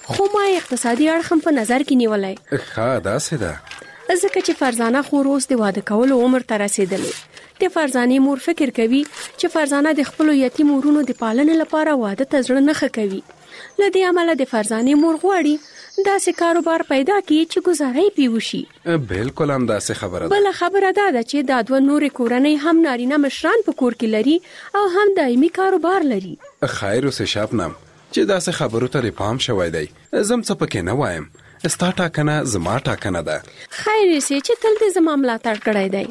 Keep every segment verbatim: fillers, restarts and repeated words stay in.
خو ما اقتصادي اړخ هم په نظر کې نیولای. ښه داسې ده. ځکه چې فرزانه خور اوس د واده کولو عمر ته رسېدلې. د فرزانې مور فکر کوي چې فرزانه د خپلو یتیم ورونو د پالنې لپاره واده ته زړه نه ښه کوي. له دې امله د فرزانې مور غواړي داسې کاروبار پیدا کړي چې ګزاره یې پې وشي. بالکل هم داسې خبره ده. بله خبره دا ده چې دا دوه نورې کورنۍ هم نارینه مشران په کور کې لري او هم دایمي کاروبار لري. خیر اوسې شبنم چې داسې خبرو ته پام شوی دی. زم څه پکې نه وایم. ستا ټاکنه زما ټاکنه ده. خیر سي چې تل دې زما ملاتړ کړی دی.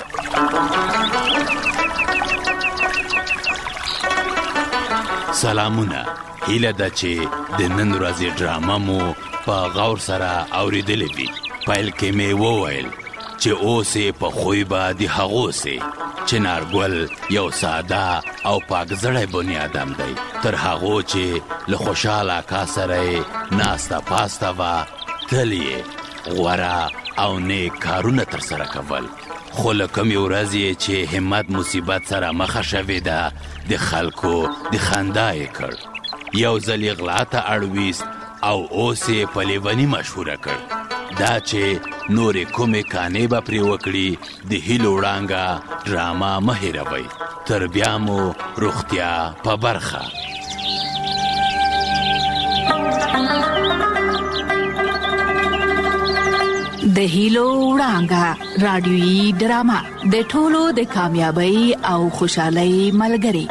سلامونه. هیله ده چې د نن ورځې ډرامه مو په غور سره اوریدلې وي. پیل کې مې وویل چې اوسې په خوی به د هغو سي چې نارګل یو ساده او پاک زړی بني آدم دی، تر هغو چې له خوشحال اکا سره ناسته پاسته وه تل یې غوره او نیک کارونه تر سره کول. خو له کومې ورځې چې همت مصیبت سره مخه شوې ده د خلکو د خندا یې کړ، یو ځل یې غلا ته اړویست او اوس یې په لیوني مشهوره کړ. دا چې نورې کومې کانې به پرې وکړي د هیلو وړانګه ډرامه مه هېروئ. تر بیا مو روغتیا په برخه. د هیلو وړانګه رادیویي ډرامه د ټولو د کامیابی او خوشحالۍ ملګری.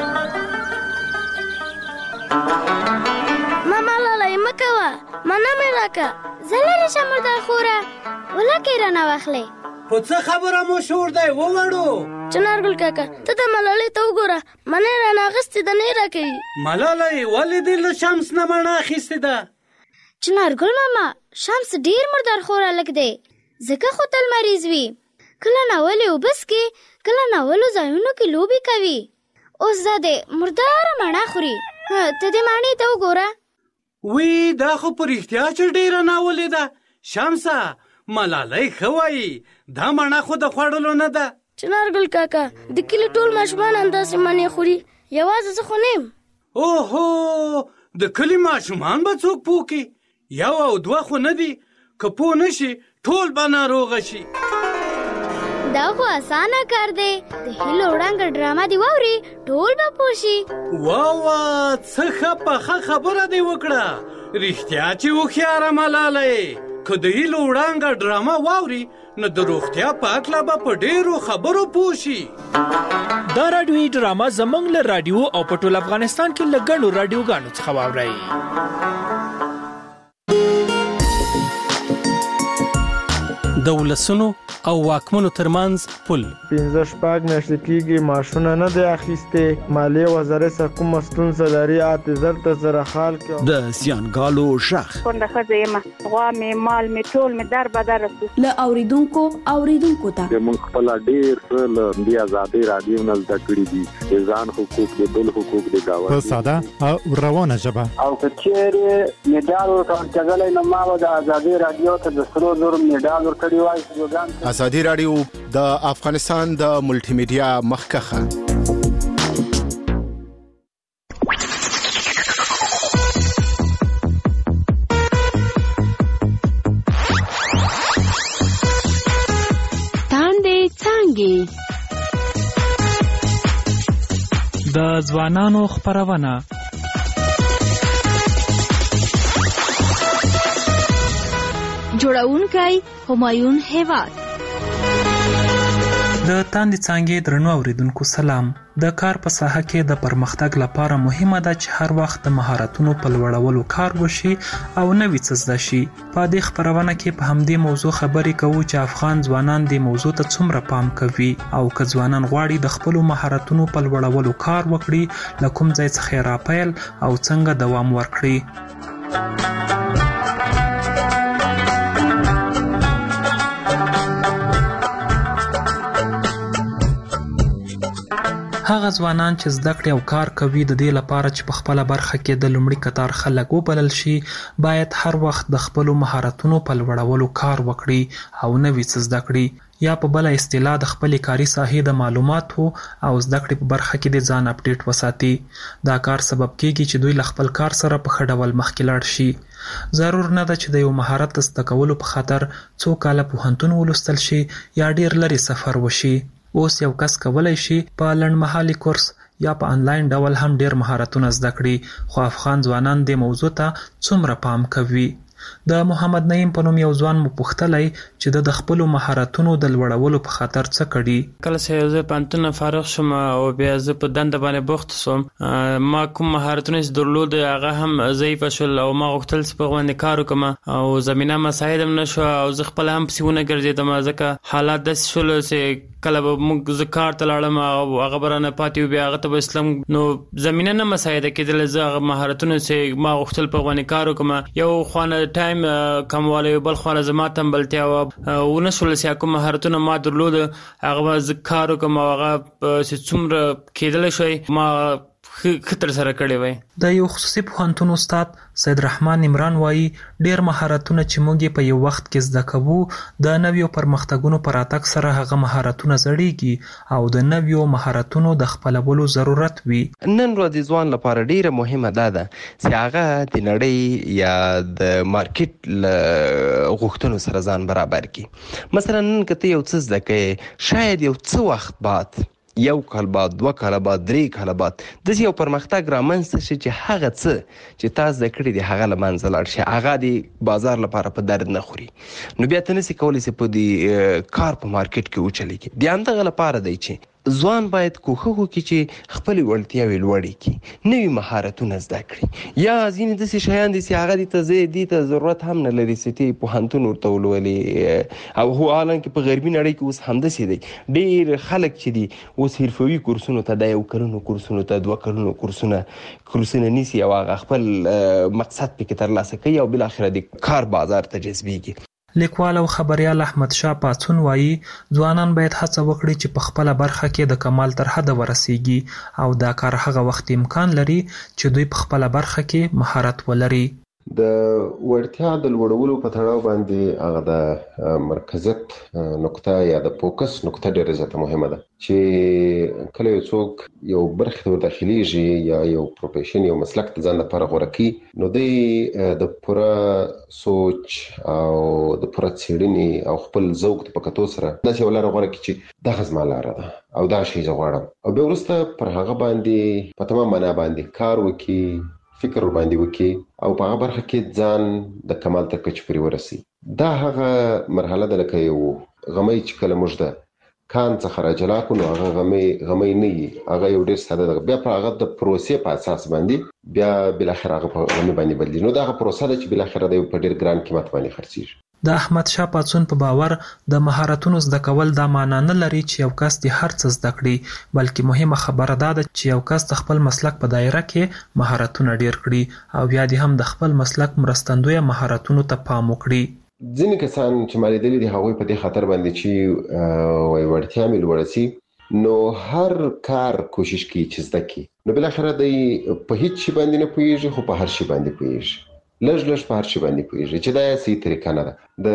ماما لاله مکوه مانا مې راکه زلری شمر د خوره ولکه رانه واخلې. په څه خبره مو شور دی ووړو؟ چنارګل کاکا ته د ملالۍ ته وګوره، منې رانه اخیستې ده نه راکوي. ملالۍ ولې دې له شمس نه مڼه اخیستې ده؟ چنارګل ماما شمس ډیر مردار خوره لګ دی، ځکه خو تل مریض وي. کله ناولې اوبس کې کله ناولو ځایونو کې لوبې کوي. اوس دا د مرداره مڼه خوري. ته دې مڼې ته وګوره. وی دا خو په رښتیا چې ډیره ناولې ده. شمسه ملالۍ ښه وایي، دا مڼه خو د خوړلو نه ده. چنارګل کاکا د کلي ټول ماشومان همداسې مڼې خوري، یوازې زه خو نه یم. اوهو د کلي ماشومان به څوک پوکي؟ یو او دوه خو نه دي، که پوه نشي ټول به ناروغه شي. دا خو اسانه کار دی، د هیلو وړانګه ډرامه دی واوري ټول به پوه شي. واوا څه ښه پخه خبره دی وکړه. رښتیا چې هوښیاره ملالۍ، که د هیلو وړانګه ډرامه واوري نو د روغتیا په هکله به په ډېرو خبرو پوه شي. دا راډیویي ډرامه زموږ له راډیو او په ټول افغانستان کې له ګڼو راډیوګانو څخه واورئ. د ولسونو او واکمنو ترمنځ پل پنځه شپږ میاشتې کېږي معاشونه نه دی اخیستې. مالیې وزارت څخه کومه ستونزه لري اته زر ته زره خال کې د زیانګالو غږ کونډه ښځه یم، غوا مې مال مې ټول مې در بدر رسو. له اوریدونکو اوریدونکو ته موږ خپل ډېر څه له دې ازادۍ راډیو نه زده کړي دي، د ځان حقوق د بل حقوق د ګاونډي په ساده او روانه ژبه. او که چېرې مډال ورکول کېدلی نو ما به د ازادۍ راډیو ته د سرو زرو مډال ورکړی وای. ازادي راډیو د افغانستان د ملټي میډیا مخکخه. تاندې څانګې د ځوانانو خپرونه. جوړونکی همایون هیواد. د تاندې څانګې درنو اوریدونکو سلام. د کار په ساحه کې د پرمختګ لپاره مهمه ده چې هر وخت د مهارتونو په لوړولو کار وشي او نوي څه زده شي. په دې خپرونه کې په همدې موضوع خبرې کوو چې افغان ځوانان دې موضوع ته څومره پام کوي او که ځوانان غواړي د خپلو مهارتونو په لوړولو کار وکړي، له کوم ځای څخه یې راپیل او څنګه دوام ورکړي. هغه ځوانان چې زده کړې او کار کوي د دې لپاره چې په خپله برخه کې د لومړي کتار خلک وبلل شي، باید هر وخت د خپلو مهارتونو په لوړولو کار وکړي او نوي څه زده کړي. یا په بل اصطلاح د خپل کاري ساحې د معلوماتو او زده کړې په برخه کې د ځان اپډیټ وساتي. دا کار سبب کیږي چې دوی له خپل کار سره په ښه ډول مخکې لاړ شي. ضرور نه ده چې د یو مهارت زده کولو په خاطر څو کاله پوهنتون ولوستل شي یا ډیر لرې سفر وشي. اوس یو کس کولی شي په لنډمهالي کورس یا په انلاین ډول هم ډیر مهارتونه زده کړي، خو افغان ځوانان دې موضوع ته څومره پام کوي؟ د محمد نعیم په نوم یو ځوان مو پوښتلی چې د خپلو مهارتونو د لوړولو په خاطر څه کړي. کله چې زه پوهنتون فارغ شوم او بیا زه په دنده باندې بوخت شوم، ما کوم مهارتونه چې درلود هغه هم ضعیفه شول او ما غوښتل چې په باندې کار وکړم او زمینه مساعد هم نشو او زه خپل هم پسې ونه ګرځېدم، ځکه حالات داسې شول چې کله به موږ زه کار ته لاړم او هغه به رانه پاتې و، بیا هغه ته به اسلام نو زمینه نه مساعده کېدله. زه هغه مهارتونه چې ما غوښتل په باندې کار وکړم، یو خوانه ټایم کموالی، بل خواله زما تنبلتیا ونه شول چې کوم مهارتونه ما درلود هغه به زه کار وکړم او هغه چې څومره کېدلی شوی ما خطر سره کړی وای. د یو خصوصي پوهنتون استاد سید رحمان عمران وایي ډیر مهارتونه چې موږ په یو وخت کې زده کوو د نویو پرمختګونو پر راتګ سره هغه مهارتونه زړیږي او د نویو مهارتونو د خپلولو ضرورت وي. نن ورځ ځوان لپاره ډیره مهمه ده ده چې هغه د نړۍ یا د مارکیټ له غوښتنو سره ځان برابر کړي. مثلا نن که ته یو څه زده کوې، شاید یو څه وخت بعد، یو کال بعد، دوه کاله بعد، درې کاله بعد داسې یو پرمختګ رامنځته شي چې هغه څه چې تا زده کړي دي هغه له منځه لاړ شي، هغه د بازار لپاره په درد نه خوري. نو بیا ته نسې کولی چې په دې کار په مارکیټ کې وچلېږي. د همدغه لپاره دی چې ځوان باید کوښښ وکړي چې خپلې وړتیاوې لوړې کړي، نوي مهارتونه زده کړي. یا ځینې داسې شیان دي چې هغه دې ته زه دې ته ضرورت هم نه لري چې ته پوهنتون ورته ولولې، او هو حالانکې په غربي نړۍ کې اوس همداسې دی. ډېر خلک چې دي اوس حرفوي کورسونو ته، د یو کلونو کورسونو ته، دوه کلونو کورسونه کورسونه نیسي او هغه خپل مقصد پکې ترلاسه کوي او بالاخره د کار بازار ته جذبېږي. لیکوال او خبریال احمد شاه پاڅون وایي ځوانان باید هڅه وکړي چې په خپله برخه کې د کمال تر حده ورسیږي او دا کار هغه وخت امکان لري چې دوی په خپله برخه کې مهارت ولري. د وړتیا د لوړولو په تړاو باندې هغه د مرکزیت نقطه یا د فوکس نقطه ډېره زیاته مهمه ده چې کله یو څوک یو برخې ته وداخلیږي یا یو پروفیشن یو مسلک ته ځان لپاره غوره کړي، نو دی د پوره سوچ او د پوره څېړنې او خپل ذوق په کتو سره داسې یو لاره غوره کړي چې دغه زما لاره ده او دا شی زه غواړم، او بیا وروسته پر هغه باندې په تمام معنا باندې کار وکړي، فکر باندې وکړي او په هغه برخه کې ځان د کمال تر کچې پورې ورسي. دا هغه مرحله ده لکه یو غمی چې کله موږ د کان څخه راجلا کړو، نو هغه غمی غمی نه وي، هغه یو ډېر ساده ده. بیا په هغه د پروسې په اساس باندې بیا بالاخره هغه په غمی باندې بدلېږي. نو دا هغه پروسه ده چې بالاخره د یو په ډېر ګران قیمت باندې خرڅېږي. د احمد شاه پاڅون په باور د مهارتونو زده کول دا معنا نه لري چې یو کس د هر څه زده کړي، بلکې مهمه خبره دا ده چې یو کس د خپل مسلک په دایره کې مهارتونه ډیر کړي او بیا دې هم د خپل مسلک مرستندویه مهارتونو ته پام وکړي. ځینې کسان چې ما لیدلي دي هغوی په دې خاطر باندې چې وایي وړتیا مې لوړه سي، نو هر کار کوشش کوي چې زده کړي، نو بالاخره دی په هیڅ شي باندې نه پوهېږي خو په هر شي باندې پوهېږي، لږ لږ په هر شي باندې پوهېږي چې دا یې صحیح طریقه نه ده.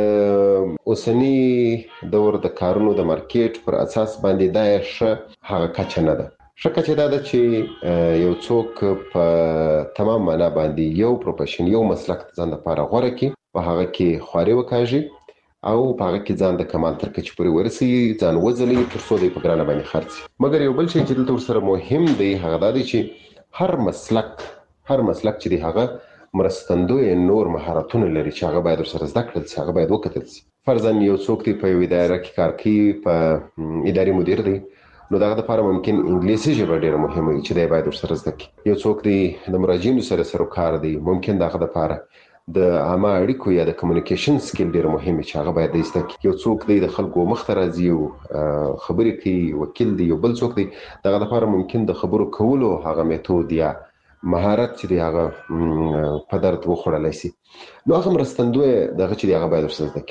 د اوسني دور د کارونو د مارکیټ پر اساس باندې دا یې ښه هغه کچه نه ده. ښه کچه دا ده چې یو څوک په تمام معنا باندې یو پروفیشن یو مسلک ځان لپاره غوره کړي، په هغه کې خواري وکاږي او په هغه کې ځان د کمال تر کچې پورې ورسي، ځان وځلوي تر څو دی په ګرانه باندې خرڅ. مګر یو بل شی چې دلته ورسره مهم دی هغه دا دی چې هر مسلک هر مسلک چې دی هغه مرستندوی نور مهارتونه لري چې هغه باید ورسره زده کړل شي، هغه باید وکتل شي. فرضاً یو څوک دی په یو اداره کې کار کوي، په اداري مدیر دی، نو دغه لپاره ممکن انګلیسي ژبه ډېره مهمه وي چې دی باید ورسره زده کړي. یو څوک دی د مراجعینو سره سروکار دی، ممکن دغه لپاره د عامه اړیکو یا د کمیونیکیشن سکیل ډېر مهم چې هغه باید د زده کړي. یو څوک دی د خلکو مخ ته راځي او خبرې کوي، وکیل دی. یو بل څوک دی دغه لپاره ممکن د خبرو کولو هغه میتود یا مهارت چې دی هغه په درد وخوړلی سي، نو هغه مرستندوی دغه چې دی هغه باید ورسره زده کړي.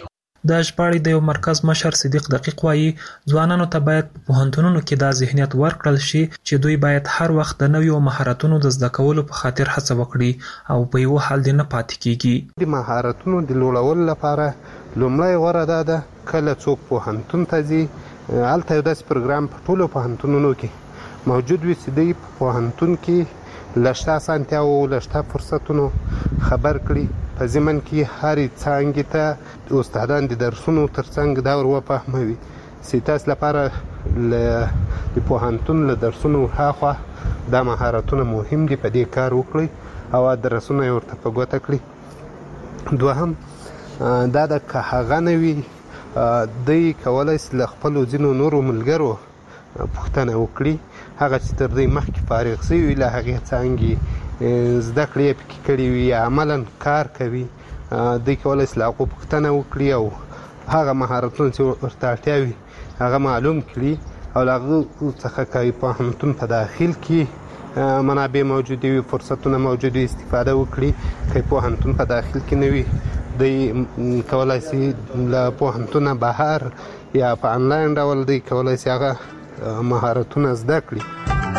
د ژباړې د یو مرکز مشر صدیق دقیق وایي ځوانانو ته باید په پوهنتونونو کې دا ذهنیت ورکړل شي چې دوی باید هر وخت د نویو مهارتونو د زده کولو په خاطر هڅه وکړي او په یو حال دې نه پاتې کیږي. د مهارتونو د لوړولو لپاره لومړی غوره ده ده کله څوک پوهنتون ته ځي هلته یو داسې پروګرام په ټولو پوهنتونونو کې موجود وي چې دوی په پوهنتون کې له شته اسانتیاوو له شته فرصتونو خبر کړي. په ضمن کې هرې څانګې ته استادان د درسونو ترڅنګ دا ور وفهموي چې تاسو لپاره له د پوهنتون له درسونو هاخوا دا مهارتونه مهم دي، په دې کار وکړئ او درسونه یې ورته په ګوته کړي. دوهم دا د که هغه نه وي دوی کولی شي له خپلو ځینو نورو ملګرو پوښتنه وکړي، هغه چې تر دوی مخکې فارغ شوي وي له هغې څانګې زده کړې یې پکې کړي وي یا عملا کار کوي، دوی کولی شي له هغو پوښتنه وکړي او هغه مهارتونه چې ورته اړتیا وي هغه معلوم کړي او له هغو څخه که پوهنتون په داخل کې منابع موجودې وي، فرصتونه موجود وي، استفاده وکړي. که پوهنتون په داخل کې نه وي دوی کولی شي له پوهنتونه بهر یا په انلاین ډول دوی کولی شي هغه مهارتونه زده کړي.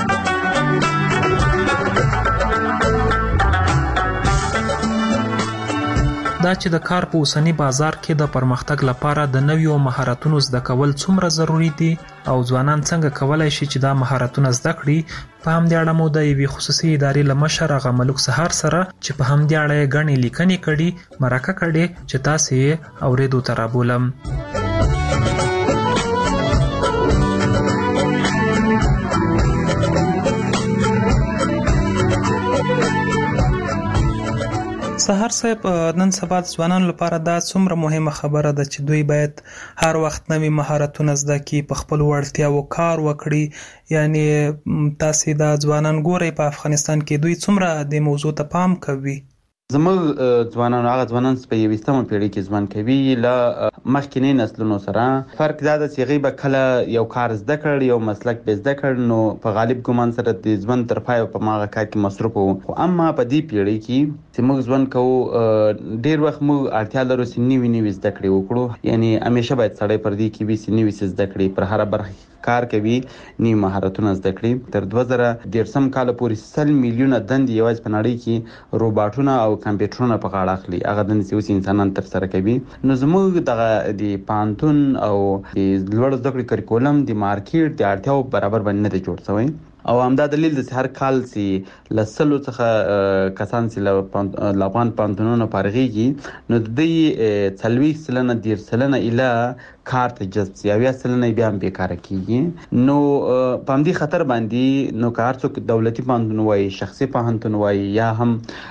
دا چې د کار په اوسنی بازار کې د پرمختګ لپاره د نویو مهارتونو زده کول څومره ضروری دي او ځوانان څنګه کولای شي چې دا مهارتونه زده کړي، په همدې اړه مو د یوې خصوصي ادارې له مشر هغه ملک سهار سره چې په همدې اړه یې ګڼې لیکنې کړي مرکه کړې چې تاسې یې اورېدو ته رابولم. سهار صاحب، نن سبا د ځوانانو لپاره دا څومره مهمه خبره ده چې دوی باید هر وخت نوي مهارتونه زده کړي، په خپلو وړتیاوو کار وکړي. یعنی تاسې دا ځوانان ګورئ په افغانستان کې دوی څومره د موضوع ته پام کوي؟ زموږ ځوانان هغه ځوانان چې په یویشتمه پیړۍ کې ژوند کوي له مخکینی نسلونو سره فرق دا ده چې هغوی به کله یو کار زده کړ، یو مسلک به زده کړ، نو په غالب ګمان سره د ژوند تر پایه په هماغه کار کې مصروف وو. خو اما په دې پیړۍ کې چې موږ ژوند کوو ډېر وخت موږ اړتیا لرو چې نوي نوي زده کړې وکړو. یعنی همیشه باید سړی پر دې کې وي چې نوي څه زده کړي، پر هره برخه کار کوي، نوي مهارتونه زده کړي. تر دوه زره دېرشم کاله پورې سل میلیونه دندې یوازې په نړۍ کې روباټونه او کمپیوټرونه په غاړه اخلي، هغه دندې چې اوس انسانان ترسره کوي. نو زموږ دغه د پوهنتون او د لوړ زده کړې کریکولم د مارکیټ د اړتیاو برابر باندې نه دی جوړ شوی. او همدا دلیل د هر کال چې له سلو څخه کسان چې له افغان پوهنتونونو فارغېږي نو د دوی څلوېښت سلنه دېرش سلنه ایله کار ته جذب شي، اویا سلنه بیا هم بیکاره کېږي. نو په همدې خطر باندې نو که هر څوک دولتي پوهنتون وایي، شخصي پوهنتون وایي، یا هم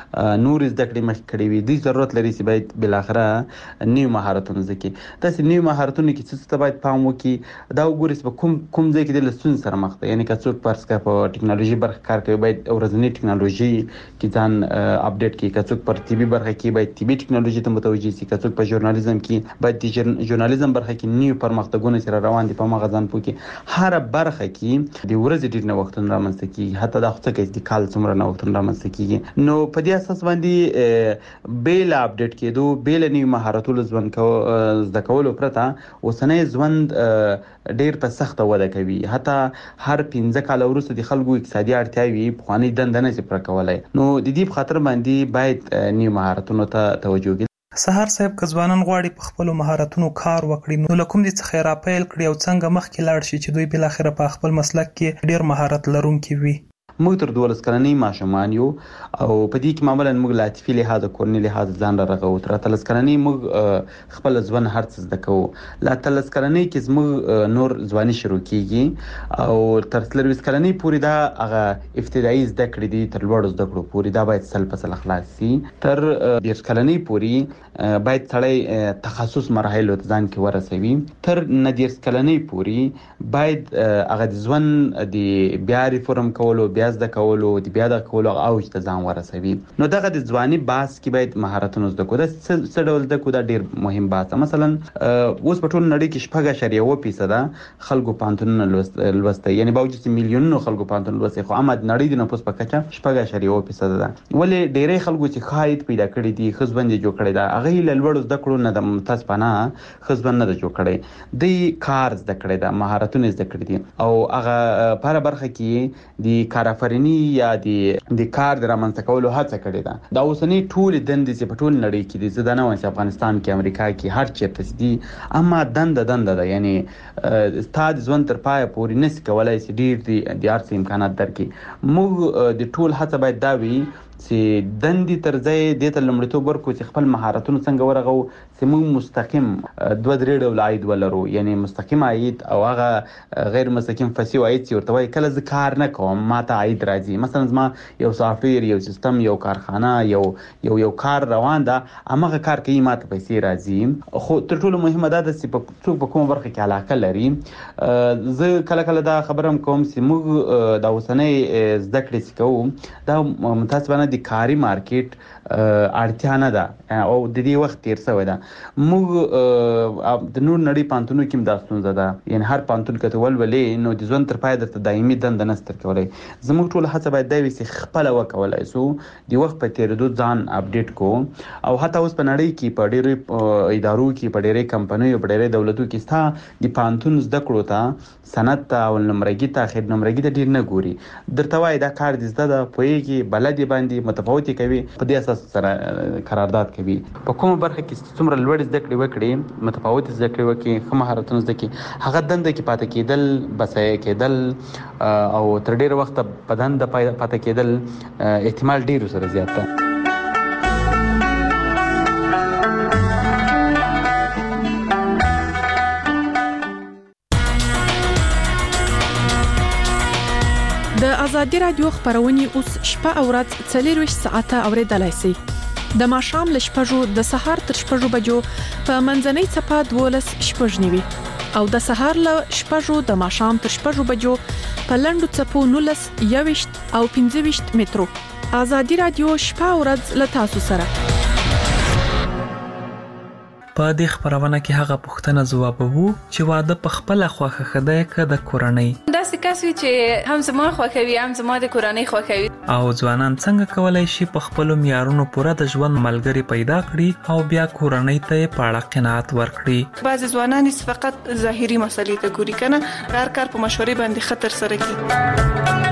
نور زده کړې مخکې کړې وي، دوی ضرورت لري چې باید بالاخره نوي مهارتونه زده کړي. داسې نوي مهارتونو کې څه ته باید پام وکړي، دا وګورئ چې په کوم کوم ځای کې د له ستونزې سره مخ ده. یعنې که څوک فرض کړه په ټکنالوژي برخه کار کوي باید ورځنۍ ټکنالوژي کې ځان اپډیټ کړي، که څوک پر طبي برخه کې باید طبي ټکنالوژي ته متوجه شي، که څوک په ژورنالیزم کې باید د ژورنالیزم برخه کې نوي پرمختګونه چې را روان دي په هماغه ځان پوه کړي. هره برخه کې د ورځې ډېر نوښتونه رامنځته کېږي، حتی دا خو څه کوي چې د کال څومره نوښتونه رامنځته کېږي. نو په دې اساس باندې بې له اپډیټ کېدو، بې له نوي مهارتونو ژوند زده کولو پرته اوسنی ژوند ډېر په سخته وده کوي. حتی هر پنځه کاله وروسته د خلکو اقتصادي اړتیاوې پخوانۍ دنده نه شي پوره کولی. نو د دې په خاطر باندې باید نوي مهارتونو ته توجه وکړي. سهار صاحب، که ځوانان غواړي په خپلو مهارتونو کار وکړي نو له کوم دې څخه یې راپیل کړي او څنګه مخکې لاړ شي چې دوی بالاخره په خپل مسلک کې ډېر مهارت لرونکي وي؟ موږ تر دولس کلنۍ ماشومان یو او په دې کې معمولا موږ له عاطفي لحاظه کورني لحاظه ځان را رغوو. تر اتلس کلنۍ موږ خپل ژوند هر څه زده کوو. له اتلس کلنۍ کې زموږ نور ځواني شروع کېږي او تر څلرویشت کلنۍ پورې دا هغه ابتدایي زده کړې دي تر لوړو زده کړو پورې دا باید سل په سل خلاص شي. تر دېرش کلنۍ پورې باید سړی تخصص مراحلو ته ځان کې ورسوي. تر نهه دېرش کلنۍ پورې باید هغه د ژوند د بیا ریفورم کولو، بیا زده کولو د بیا د کولو اوج ته ځان ورسوي. نو دغه د ځواني باس کې باید مهارتونه زده کړو. دا څه ډول زده کړو؟ دا ډیر مهم باس. مثلا اوس په ټول نړۍ کې شپږ اعشاریه اووه فیصده خلکو پوهنتونونه لوستی، یعنی باوجود چې میلیونونو خلکو پوهنتون لوستی، خو اما د نړۍ د نفوس په کچه شپږ اعشاریه اووه فیصده ده. ولې ډیری خلکو چې ښه عاید پیدا کړي دي، ښه ژوند یې جوړ کړی ده، هغه یې له لوړو زده کړو نه د متاسفانه ښه ژوند نه ده جوړ کړی. دوی کار زده کړی ده، مهارتونه زده کړي دي، او هغه په هره برخه کې د کارآفریني یا د د کار د رامنځته کولو هڅه کړې ده. دا اوسنۍ ټولې دندې چې په ټول نړۍ کې دي، زه دا نه وایم چې افغانستان کې، امریکا کې، هر چېرته چې دي، اما دنده دنده ده. یعنی ستا د ژوند تر پایه پورې نسي کولی چې ډېر د هر څه امکانات درکړي. موږ د ټول هڅه باید دا وي چې دندې تر ځای دې ته لومړیتوب ورکړو چې خپل مهارتونه څنګه ورغو چې موږ مستقیم دوه درې ډوله عاید ولرو. یعنی مستقیم عاید او هغه غیر مستقیم فسیو عاید چې ورته وایي. کله زه کار نه کوم ما ته عاید راځي، مثلا زما یو سافټویر، یو سیستم، یو کارخانه، یو یو یو کار روان ده، هماغه کار کوي، ما ته پیسې راځي. خو تر ټولو مهمه دا ده چې څوک په کومه برخه کې علاقه لري. زه کله کله دا خبره هم کوم چې موږ د اوسنۍ زده کړې چې کوو، دا متاسفانه د کاري مارکیټ اړتیا نه ده او د دې وخت تیر شوی ده. موږ د نور نړۍ پوهنتونونو کې هم دا ستونزه ده. یعنی هر پوهنتون که ته ولولې نو د ژوند تر پایه درته دایمي دنده نشته درکولی. زموږ ټوله هڅه باید دا وي چې خپله وکولی سو د وخت په تېرېدو ځان اپډیټ کړو. او حتی اوس په نړۍ کې په ډېرو ادارو کې، په ډېرې کمپنیو، په ډېرې دولتو کې ستا د پوهنتون زده کړو ته، سند ته، اول نمرګي ته، اخر نمرګي ته ډېر نه ګوري. درته وایي دا کار دې زده ده، پوهېږي، بلد یې باندې، متفاوت یې کوي، په دې اساس سره قرارداد کوي. په کومه برخه کې څومره لوړې زده کړې وکړي، متفاوت زده کړې وکړي، ښه مهارتونه زده کړي، هغه دنده کې پاتې کېدل، بسایه کېدل او تر ډېره وخته په دنده پاتې کېدل احتمال ډېر سره زیات ده. د ازادي رادیو خبرونه اوس شپه او ورځ څلور ساعته اوریدلای شئ. د ماښام ل شپږو د سهار تر شپږو بجو په منځنۍ صفه دولس شپږ نیوي او د سهار ل شپږو د ماښام تر شپږو بجو په لندو صفو نولس یويشت او پنځه ویشت مترو. ازادي رادیو شپه او ورځ ل تاسو سره. په دې خبرونه کې هغه پوښتنه ځوابوو چې واده په خپل خوخه خدای ک د کورنۍ دا سکاسوي چې هم زما خوخوي هم زما د کورنۍ خوخوي. او ځوانان څنګه کولای شي په خپل معیارونو پوره د ژوند ملګری پیدا کړي او بیا کورنۍ ته په اړه قناعت ورکړي. بعض ځوانان فقط ظاهري مسلې ته ګوري کنه، هر کار په مشورې باندې خطر سره کوي.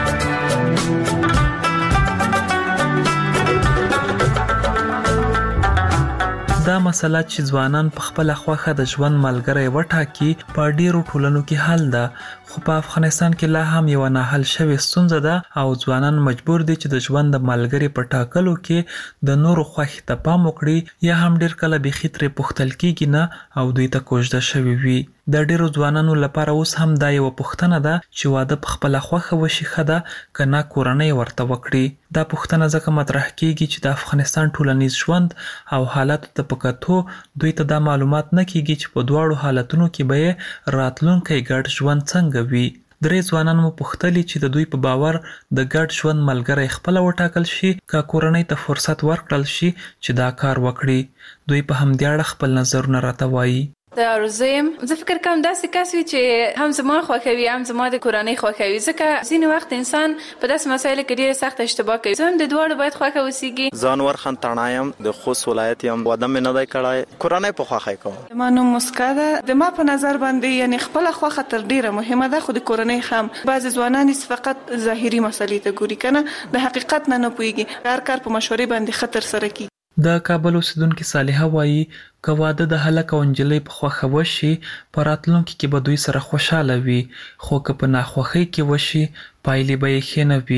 دا مسله چې ځوانان په خپل خوخه د ژوند ملګری وټاکي په ډیرو ټولنو کې حل ده، خو په افغانستان کې لا هم یو نه حل شوی ستونزه ده او ځوانان مجبور دي چې د ژوند د ملګری په ټاکلو کې د نورو خوښې ته پام وکړي، یا هم ډیر کله به خطرې پختل کېږي نه او دوی ته کوژده شوی وي. د ډیرو ځوانانو لپاره اوس هم دا یو پوښتنه ده چې واده په خپل خوخه وشي خده کنه کورنۍ ورته وکړي. دا پوښتنه ځکه مطرح کیږي چې د افغانستان ټولنیز ژوند او حالات ته پکاتو دوی ته دا معلومات نه کیږي چې په دواړو حالتونو کې به راتلونکي ګډ ژوند څنګه وي. درې ځوانان مو پوښتلي چې د دوی په باور د ګډ ژوند ملګری خپل وټاکل شي که کورنۍ ته فرصت ورکړل شي چې دا کار وکړي. دوی په همدې اړه خپل نظرونه راته وایي. د ارزویم زه فکر کوم داسې کس وي چې هم زما خوښوي هم زما د کورنۍ خوښوي، ځکه ځینې وخت انسان په داسې مسایلو کې ډېره سخته اشتباه کوي. زه هم د دواړو باید خوښه اوسېږي. زه انور خان تڼا یم، د خوست ولایت یم، واده مې نه دی کړی، کورنۍ په خوښۍ کوم. زما نوم مسکا ده. د ما په نظر باندې یعنې خپله خوښه تر ډېره مهمه ده، خو د کورنۍ هم. بعضې ځوانان فقط ظاهري مسلې ته ګوري کنه، د حقیقت نه نه پوهېږي، هر کار په مشورې باندې خطر سره کوي. د کابل اوسیدونکي صالحه وایي که واده د هلک او نجلۍ په خوښه وشي په راتلونکي کې به دوی سره خوشحاله وي، خو که په ناخوښۍ کې وشي پایلې به یې ښې نه وي.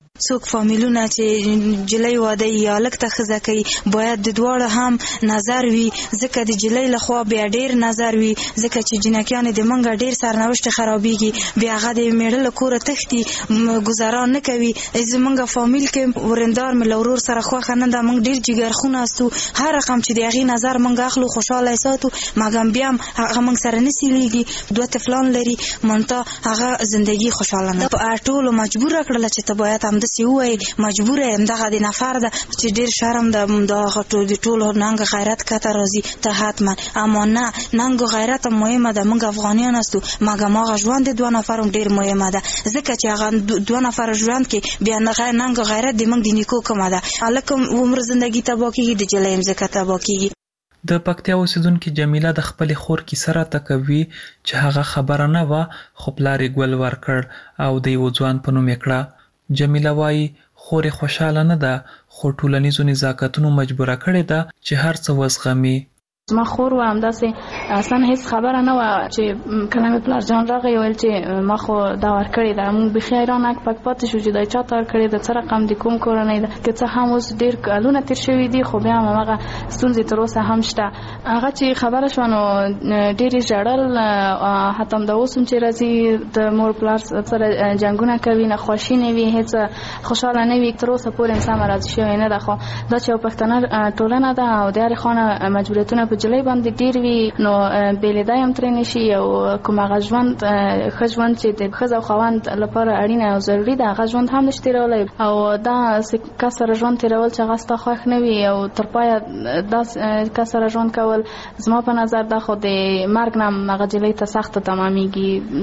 څوک فامیلونه چې جلۍ واده یا لک ته خزه کوي باید د دواړو هم نظر وي ځکه د جلۍ لخوا بیا ډیر نظر وي ځکه چې جنکیان د منګه ډیر سرنوشت خرابېږي بیا هغه د میړه له کوره تښتي ګزاران نه کوي زمونږ فامیل کې ورندار مې له ورور سره خوښه نه ده موږ ډیر جګرخونه استو هر رقم چې د هغې نظر موږ اخلو خوشحاله ساتو مګم بیا هم هغه موږ سره نه سیلیږي دوه طفلان لري منتها هغه زندگی خوشحاله نه په ټولو مجبوره کړله چې ته باید همداسې ووایي مجبوره یم دغه د نفر ده چې ډېر شرم ده دغه د ټولو ننګ غیرت کته راځي ته حتما اما نه ننګ غیرت هم مهمه ده موږ افغانیان هستو مګم هغه ژوند د دوه نفر هم ډېر مهمه ده ځکه چې هغه دوه نفر ژوند کې بیا ننګ غیرت د موږ د نیکو کمه ده هلک عمر زندګي تباه کېږي د جلۍ هم ځکه تباه کېږي. د پکتیا اوسیدونکې جمیله د خپلې خور کیسه راته کوي چې هغه خبره نه وه خو پلار یې ګل ورکړ او د یوه ځوان په نوم یې کړه. جمیله وایي خور یې خوشحاله نه ده خو ټولنیزو نزاکتونو مجبوره کړې ده چې هر څه وزغمي. زما خور و همداسې اصلا هیڅ خبره نه وه چې کله مې پلار جان راغی ویل چې ما خو دا ورکړې ده موږ بیخي حیران اک پک پاتې شو چې دا چا ته ورکړې ده څه رقم د کوم کورنۍ ده که څه هم اوس ډېر کلونه تېر شوي دي خو بیا هم هماغه ستونزې تر اوسه هم شته. هغه چې خبره شوه نو ډېر یې ژړل حتی همدا اوس هم چې راځي د مور پلار سره جنګونه کوي ناخواشي نه وي هېڅ خوشحاله نه وي تر اوسه پورې انسان راضي شوی نه ده خو دا چې یو پښتنه ټولنه ده او د هرې خوا مجبوریتونه په جلۍ باندې ډیر وي نو بېلېدا هم ترې نشي او کوم هغه ژوند ښه ژوند چې د ښځه او خاوند لپاره اړینه او ضروري ده هغه ژوند هم نشي تېرولی او دا کس سره ژوند تېرول چې هغه ستا خوښ نه وي او تر پایه دا کس سره ژوند کول زما په نظر دا خو د مرګ نه هم هغه جلۍ ته سخته تمامیږي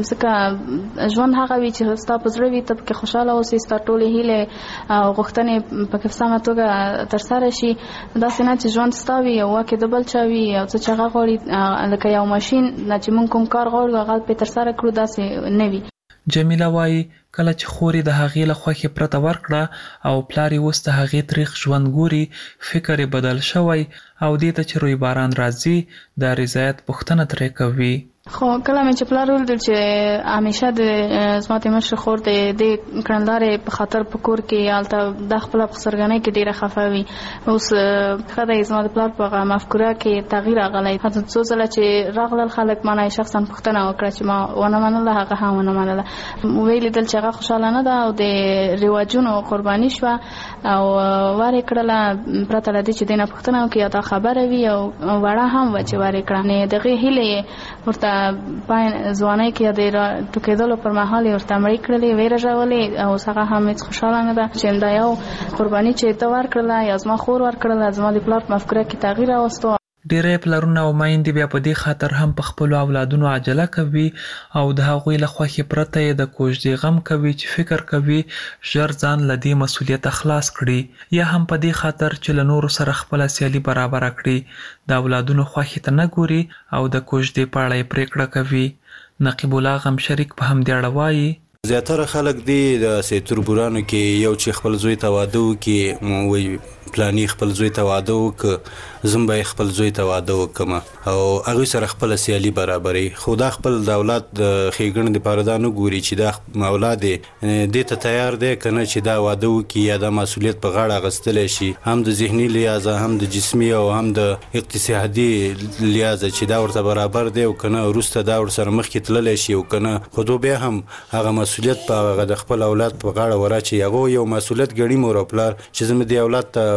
ځکه ژوند هغه وي چې ستا په زړه وي ته پکې خوشحاله اوسې ستا ټولې هیلې او غوښتنې پکې په سمه توګه ترسره شي داسې نه چې ژوند ستا وي او واکې د بل چا وي او څه چې هغه غواړي لکه یو ماشین نه چې موږ کوم کار غواړو هغه پرې ترسره کړو داسې نه وي. جمیله وایي کله چې خور یې د هغې له خوښې پرته ورکړه او پلار یې اوس د هغې تریخ ژوند ګوري فکر یې بدل شوی او دې ته چې روی باران راځي د رضایت پوښتنه ترې کوي. خو کله مې چې پلار ولیدل چې همیشه د زما د مشر خور د دې کړندارې په خاطر په کور کې هلته د خپله په خسرګنۍ کې ډېره خفه وي اوس ښه دی زما د پلار په هغه مفکوره کې تغییر راغلی حتی څو ځله چې راغلل خلک ما نه شخصا پوښتنه وکړه چې ما ونه منله هغه هم ونه منله ویې لیدل چې هغه خوشحاله نه ده او د رواجونو قرباني شوه او ور یې کړله پرته له دې چې دې نه پوښتنه وکړي یا دا خبره وي او وړه هم وه چې ور یې کړه نو د هغې هیلې یې ورته پای ځوانۍ کې د ټوکېدلو پر مهال یې ورته مړې کړلې ویې رژولې او اوس هغه هم هېڅ خوشحاله نه ده چې دا یو قرباني چې ته ورکړله یا زما خور ورکړله زما د پلار په مفکوره کې تغییر راوستو. ډېری پلرونه او میندې بیا په دې خاطر هم په خپلو اولادونو عجله کوي او د هغوی له خوښې پرته یې د کوژدې غم کوي چې فکر کوي ژر ځان له دې مسؤلیته خلاص کړي یا هم په دې خاطر چې له نورو سره خپله سیالي برابره کړي د اولادونو خوښې ته نه ګوري او د کوژدې په اړه یې پرېکړه کوي. نقیب الله غم شریک په همدې اړه وایي زیاتره خلک دی د سیتوربورانو کې یو چې خپل زوی ته واده وکړي وایي پلانی خپل زوی ته واده وکړه زم به خپل زوی ته واده وکړم او هغوی سره خپله سیالي برابري خو دا خپل د اولاد د ښېګڼې دپاره دا نه ګوري چې دا اولاد یې دې ته تیار دی که نه چې دا واده وکړي یا دا مسؤلیت په غاړه اخیستلی شي هم د ذهني لحاظه هم د جسمي او هم د اقتصادي لحاظه چې دا ورته برابر دی او که نه وروسته دا ورسره مخکې تللی شي او که نه خو دو بیا هم هغه مسؤلیت په هغه د خپل اولاد په غاړه وراچي هغه یو مسؤلیت ګڼي مور او پلار چې زه مې دې اولاد ته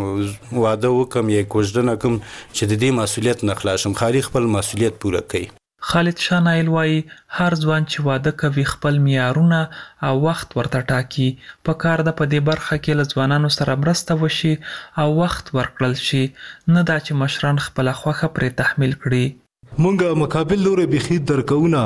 واده وکم یا کوژدنه کوم چې د دې مسؤلیت نه خلاص شم خالي خپل مسؤلیت پوره کوي. خالد شاه نایل وایي هر ځوان چې واده کوي خپل معیارونه او وخت ورته ټاکي په کار ده په دې برخه کې له ځوانانو سره مرسته وشي او وخت ورکړل شي نه دا چې مشران خپله خوښه پرې تحمیل کړي. مونږه مقابل لوري بيخي درکونه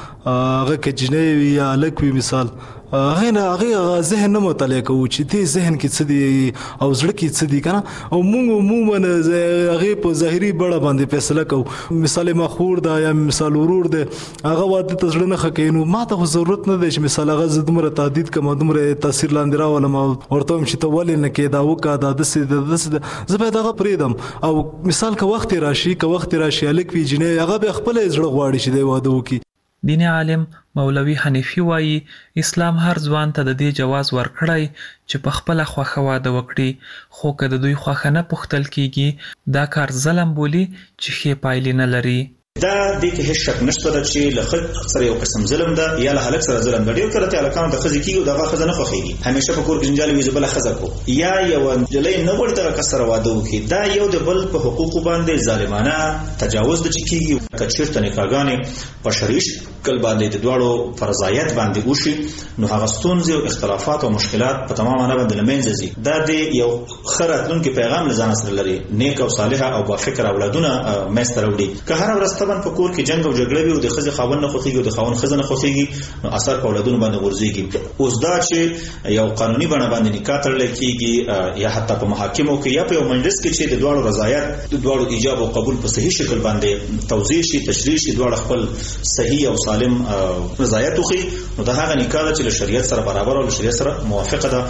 هغه کې جنې وي یا الک وي مثال هغه نه هغه ذهن نه مطالعه کوي چې دې ذهن کې څه دي او زړه کې څه دي کنه او مونږ عموما هغه په ظاهري بڑا باندې فیصله کوو مثال مخور دا یا مثال ورور ده هغه واده ته ځړنه خکینو ما ته ضرورت نه دی چې مثال هغه زدمره تعدید کوم دمره تاثیر لاندې راولم ورته چې ته ولې نه کې دا وکا دا د سې زه به دا پریدم او مثال که وخت راشي که وخت راشي الک وی جنې هغه به خپل زړه غواړي چې دی واده وکي. دیني عالم مولوي حنیفي وایي اسلام هر ځوان ته د دې جواز ورکړی چې په خپله خوښه واده وکړي، خو که د دوی خوښه نه پوښتل کیږي دا کار ظلم بولي چې ښې پایلې نه لري. دا د کې هیڅ شک نشته چې له خځې سره یو قسم ظلم ده یا له هلک سره ظلم ده. ډېر کله ته هلکانو ته ښځې کېږي او دغه ښځه نه خوښېږي، همیشه په کور کې جنجال وي زه بله ښځه کو، یا یوه نجلۍ نه غواړي دغه کس سره واده وکړي. دا یو د بل په حقوقو باندې ظالمانه تجاوز ده چې کېږي. که چېرته نکاحګانې په شرعي شکل باندې د دواړو فرضایت باندې وشي نو هغه ستونزې او اختلافات او مشکلات په تمامه معنه باندې له منځه ځي. دا د یو ښه راتلونکي پیغام له ځانه سره لري، نیک او صالحه او بافکره اولادونه منځته راوړي. که هره ورځ طبعا په کور کې جنګ او جګړه وي او د ښځې خاوند نه خوښېږي او د خاوند ښځه نه خوښېږي نو اثر په اولادونو باندې غورځېږي. اوس دا چې یو قانوني بڼه باندې نکاح تړلی کېږي یا حتی په محاکمو کې یا په یو مجلس کې چې د دواړو رضایت د دواړو ایجاب او قبول په صحیح شکل باندې توضیح شي، تشریح شي، دواړه خپل صحیح او سالم رضایت وښيي، نو دا هغه نکاح ده چې له شریعت سره برابر او له شریعت سره موافقه ده.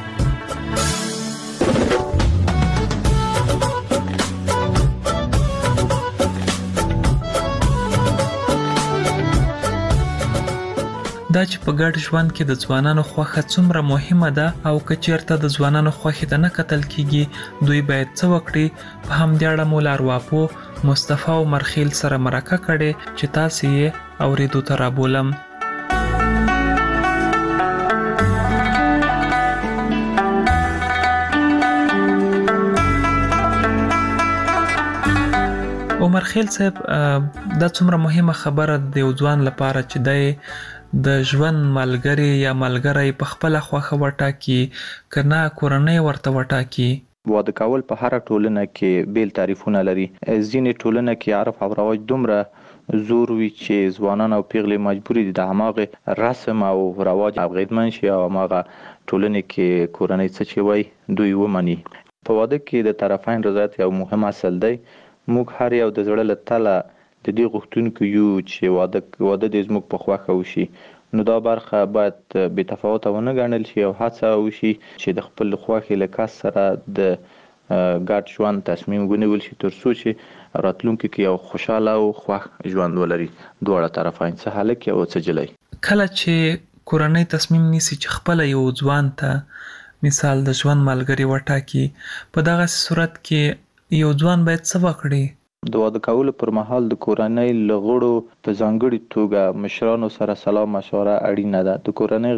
دا چې په ګډ ژوند کې د ځوانانو خوښه څومره مهمه ده او که چېرته د ځوانانو خوښې ته نه کتل کېږي دوی باید څه وکړي. په همدې اړه مو له ارواپوه مصطفی عمر خیل سره مرکه کړې چې تاسې یې اورېدو ته رابولم. عمر خیل صاحب، دا څومره مهمه خبره د یو ځوان لپاره چې دی د ژوند ملګری یا ملګری په خپله خوښه وټاکي که نه کورنۍ ورته وټاکي. واده کول په هره ټولنه کې بیل تعریفونه لري. ځینې ټولنه کې عرف او رواج دومره زور وي چې ځوانان او پیغلې مجبوري دي د هماغې رسم او رواج اغېزمن شي او هماغه ټولنې کې کورنۍ څه چې وایي دوی ومني. په واده کې د طرفین رضایت یو مهم اصل دی. موږ هر یو د زړه له تله د دې غوښتونکو یو چې واده واده دې زموږ په خوښه وشي، نو دا برخه باید بې تفاوته ونه ګڼل شي او هڅه وشي چې د خپل خوښې له کس سره د ګډ ژوند تصمیم ونیول شي تر څو چې راتلونکي کې یو خوشحاله او خوښ ژوند ولري دواړه طرفین، څه هلک یا څه جلۍ. کله چې کورنۍ تصمیم نیسي چې خپله یو ځوان ته مثال د ژوند ملګری وټاکي، په دغسې صورت کې یو ځوان باید څه وکړي؟ د واده کولو پر مهال د کورنۍ له غړو په ځانګړي توګه مشرانو سره سلا مشوره اړینه ده. د کورنۍ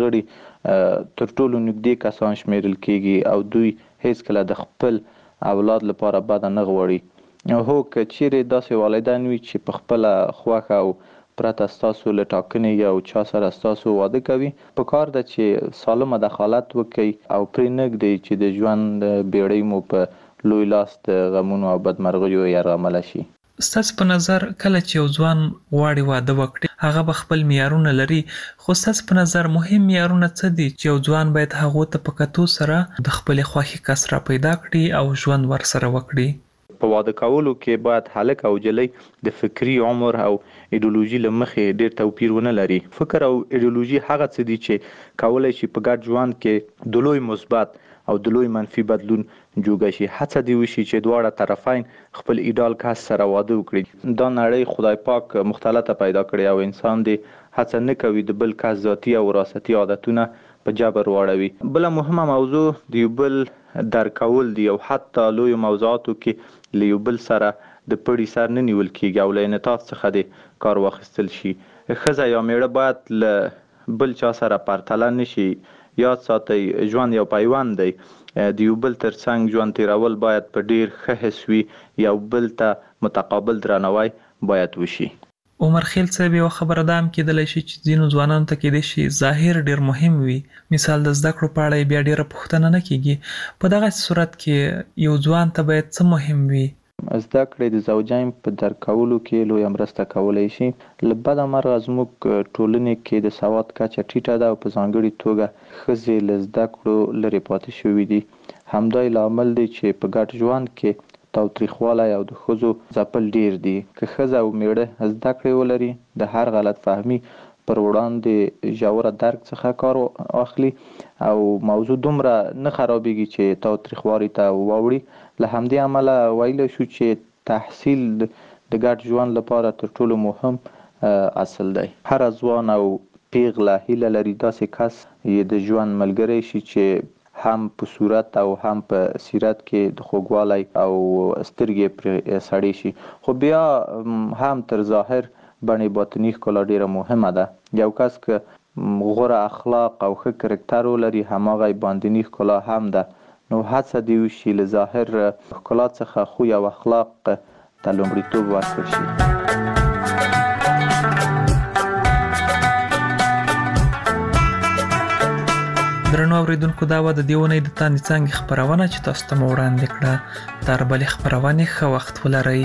غړي تر ټولو نږدې کسان شمیرل کېږي او دوی هیڅکله د خپل اولاد لپاره بده نه غواړي. هو که چیرې داسې والدین وي چې په خپله خوښه او پرته ستاسو له ټاکنې یو چا سره ستاسو واده کوي، په کار ده چې سالمه دخالت وکړي او پرې نه ږدئ چې د ژوند بیړۍ مو په لوی لاس د غمونو او بدمرغیو یرغمله شي. ستاسو په نظر کله چې یو ځوان غواړي واده وکړي هغه به خپل معیارونه لري، خو ستاسو په نظر مهم معیارونه څه دي چې یو ځوان باید هغو ته په کتو سره د خپلې خوښې کس را پیدا کړي او ژوند ورسره وکړي؟ په واده کولو کې باید هلک او جلۍ د فکري عمر او ایډیولوژي له مخې ډېر توپیر ونه لري. فکر او ایډیولوژي هغه څه دي چې کولی شي په ګډ ژوند کې د لوی مثبت او د لوی منفي بدلون جوګه شي. هڅه دې وشي چې دواړه طرفین خپل ایډال کس سره واده وکړي. دا نړۍ خدای پاک مختلطه پیدا کړې او انسان دې هڅه نه کوي د بل کس ذاتي او وراثتي عادتونه په جبر واړوي. بله مهمه موضوع د یو بل درک کول دي او حتی لویو موضوعاتو کې له یو بل سره د پړي سر نه نیول کېږي او له انعطاف څخه دې کار واخیستل شي. ښځه یا میړه باید له بل چا سره پرتله نه شي. یاد ساتئ ژوند یو پیوند دی. د یو بل تر څنګ ژوند تیرول باید په ډیر ښه حس وي، یو بل ته متقابل درناوی باید وشي. عمر خیل صاحب یو خبره دا هم کېدلی شي چې ځینو ځوانانو ته کېدای شي ظاهر ډیر مهم وي، مثال د زده کړو په اړه بیا ډیره پوښتنه نه کېږي. په دغسې صورت کې یو ځوان ته باید څه مهم وي؟ زده کړې د زوجین په درک کولو کې لویه مرسته کولی شي. له بده مرغه زموږ ټولنې کې د سواد کچه ټیټه ده او په ځانګړې توګه ښځې له زده کړو لرې پاتې شوي دي. همدا یې لامل دی چې په ګډ ژوند کې تاوتریخوالی او د ښځو ځپل ډیر دي. که ښځه او میړه زده کړې ولري د هر غلط فهمي پر وړاندې ژوره درک څخه کار اخلي او موضوع دومره نه خرابېږي چې تاوتریخوالي ته واوړي. له همدې امله ویلی شو چې تحصیل د ګډ ژوند لپاره تر ټولو مهم اصل دی. هر ځوان او پیغله هیله لري داسې کس یې د ژوند ملګری شي چې هم په صورت او هم په سیرت کې د خوږوالی او سترګې پرې سړې شي، خو بیا هم تر ظاهر بڼې باطني ښکلا ډیره مهمه ده. یو کس که غوره اخلاق او ښه کرکټر ولري هماغه باطني ښکلا هم ده، نو هڅه دې وشي له ظاهر ښکلا څخه خوی او اخلاق ته لومړیتوب ورکړل شي. درنو اوریدونکو، دا و د دې اونۍ د تاندې څانګې خپرونه چې تاسو ته مو وړاندې کړه. تر بلې خپرونې ښه وخت ولرئ.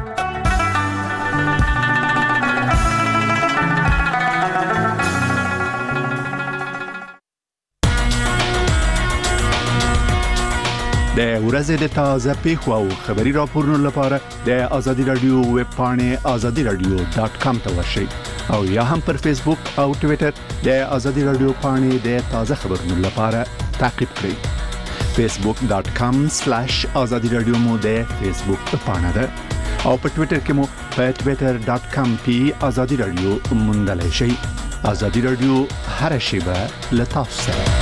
د ورځې د تازه پیښو او خبري راپورونو لپاره د ازادي رادیو ویب پاڼې ازادي رادیو ډاټ کام ته ورشئ او یا هم پر فیسبوک او ټویټر د ازادي رادیو پاڼې د تازه خبرونو لپاره تعقیب کړئ. فیسبوک ډاټ کام سلیش ازادي رادیو مو د فیسبوک پاڼه ده او په ټویټر کې مو په ټویټر ډاټ کام پی ازادي رادیو موندلای شئ. ازادي رادیو هر شیبه له تاسو سره.